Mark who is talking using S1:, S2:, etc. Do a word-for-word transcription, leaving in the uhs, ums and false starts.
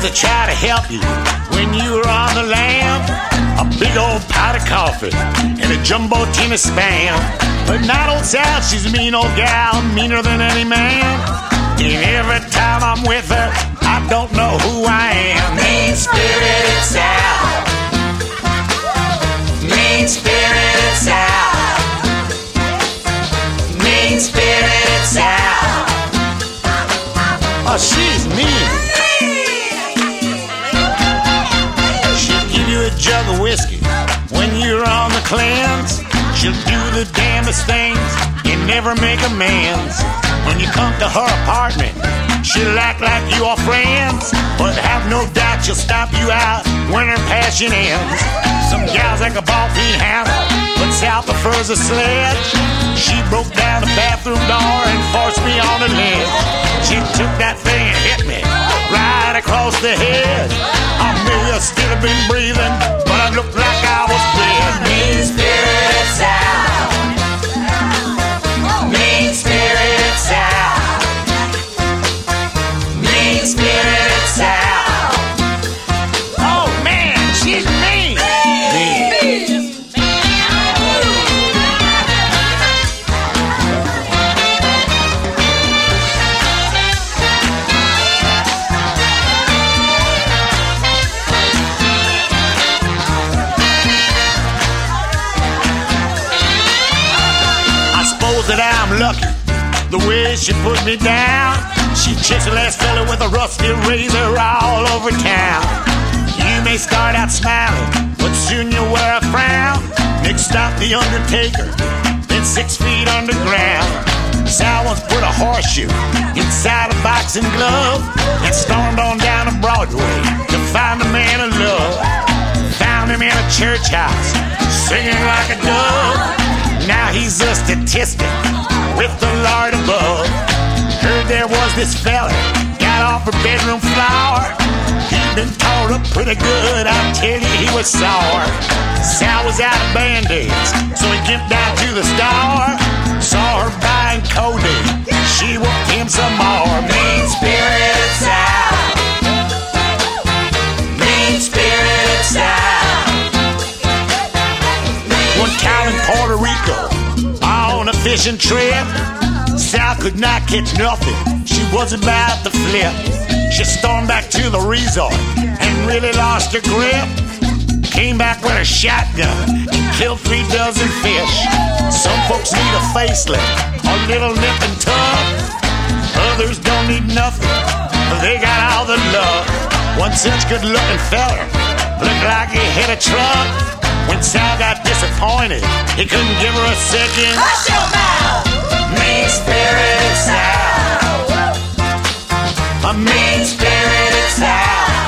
S1: to try to help you when you were on the lam. A big old pot of coffee and a jumbo tin of Spam. But not old Sal, she's a mean old gal, meaner than any man. And every time I'm with her, I don't know who I am. Mean-spirited Sal. Mean-spirited Sal. Mean-spirited Sal. Oh, she's mean. She'll give you a jug of whiskey when you're on the cleanse. She'll do the damnedest things and never make amends. When you come to her apartment, she'll act like you are friends, but have no doubt she'll stomp you out when her passion ends. Some gals like a ball peen hammer, but Sal prefers a sledge. She broke down the bathroom door and forced me on the ledge. She took that thing and hit me right across the head. I may have still have been breathing, but I looked like I was dead. Mean-spirited Sal. Mean-spirited Sal. Mean-spirited Sal. Oh man, she's mean. Mean. I suppose that I'm lucky the way she put me down. She chased the last fella with a rusty razor all over town. You may start out smiling, but soon you'll wear a frown. Next stop, the Undertaker, then six feet underground. Sal once put a horseshoe inside a boxing glove and stormed on down to Broadway to find a man of love. Found him in a church house, singing like a dove. Now he's a statistic with the Lord above. Heard there was this fella, got off a bedroom floor. He'd been tore up pretty good, I tell you he was sore. Sal was out of Band-Aids, so he went down to the store. Saw her buying codeine, she whooped him some more. Mean-spirited Sal. Mean-spirited Sal. One time in Puerto Rico, on a fishing trip, Sal could not catch nothing, she was about to flip. She stormed back to the resort and really lost her grip. Came back with a shotgun and killed three dozen fish. Some folks need a facelift, a little nip and tuck. Others don't need nothing, they got all the love. One such good looking fella looked like he hit a truck. When Sal got disappointed, he couldn't give her a second. Hush your mouth! Mean-spirited Sal. A mean-spirited Sal.